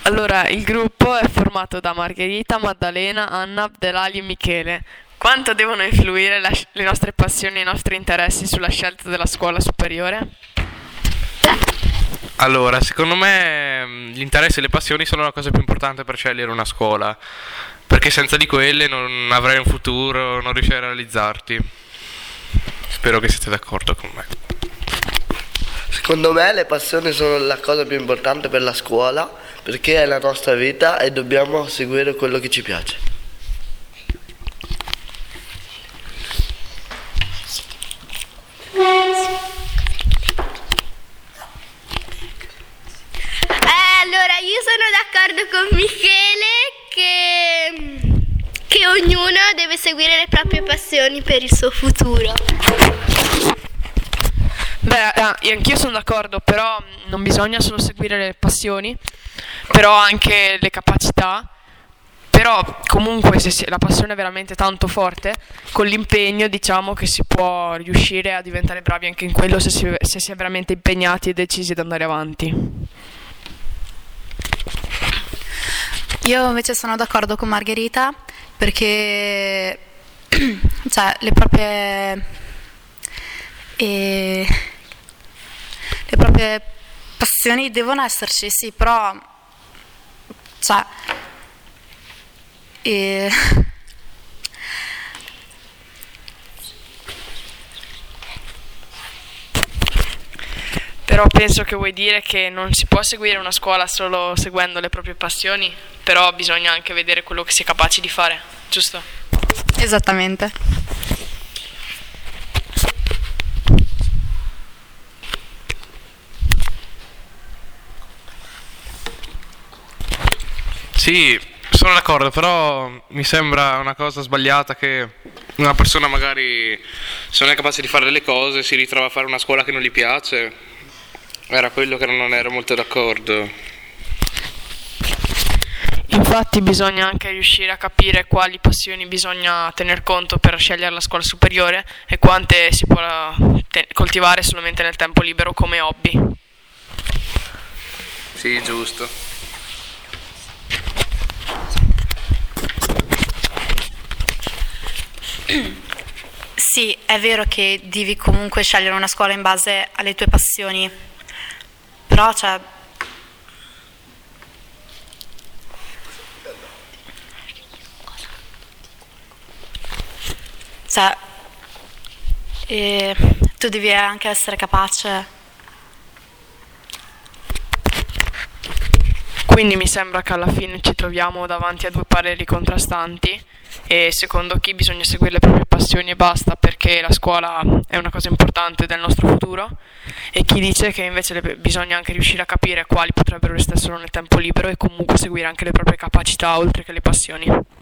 Allora, il gruppo è formato da Margherita, Maddalena, Anna, Abdelali e Michele. Quanto devono influire le nostre passioni e i nostri interessi sulla scelta della scuola superiore? Allora, secondo me gli interessi e le passioni sono la cosa più importante per scegliere una scuola, perché senza di quelle non avrai un futuro, non riuscirai a realizzarti. Spero che siete d'accordo con me. Secondo me le passioni sono la cosa più importante per la scuola perché è la nostra vita e dobbiamo seguire quello che ci piace. Allora, io sono d'accordo con Michele che ognuno deve seguire le proprie passioni per il suo futuro. Beh, anch'io sono d'accordo, però non bisogna solo seguire le passioni, però anche le capacità. Però comunque la passione è veramente tanto forte, con l'impegno diciamo che si può riuscire a diventare bravi anche in quello se si è veramente impegnati e decisi ad andare avanti. Io invece sono d'accordo con Margherita perché cioè, le proprie passioni devono esserci, sì, però cioè, Però penso che vuoi dire che non si può seguire una scuola solo seguendo le proprie passioni, però bisogna anche vedere quello che si è capaci di fare, giusto? esattamente. Sì, sono d'accordo, però mi sembra una cosa sbagliata che una persona magari se non è capace di fare delle cose si ritrova a fare una scuola che non gli piace. Era quello che non ero molto d'accordo. Infatti bisogna anche riuscire a capire quali passioni bisogna tener conto per scegliere la scuola superiore e quante si può coltivare solamente nel tempo libero come hobby. Sì, giusto. Sì, è vero che devi comunque scegliere una scuola in base alle tue passioni, però cioè, tu devi anche essere capace. Quindi mi sembra che alla fine ci troviamo davanti a due pareri contrastanti e secondo chi bisogna seguire le proprie passioni e basta perché la scuola è una cosa importante del nostro futuro e chi dice che invece bisogna anche riuscire a capire quali potrebbero restare solo nel tempo libero e comunque seguire anche le proprie capacità oltre che le passioni.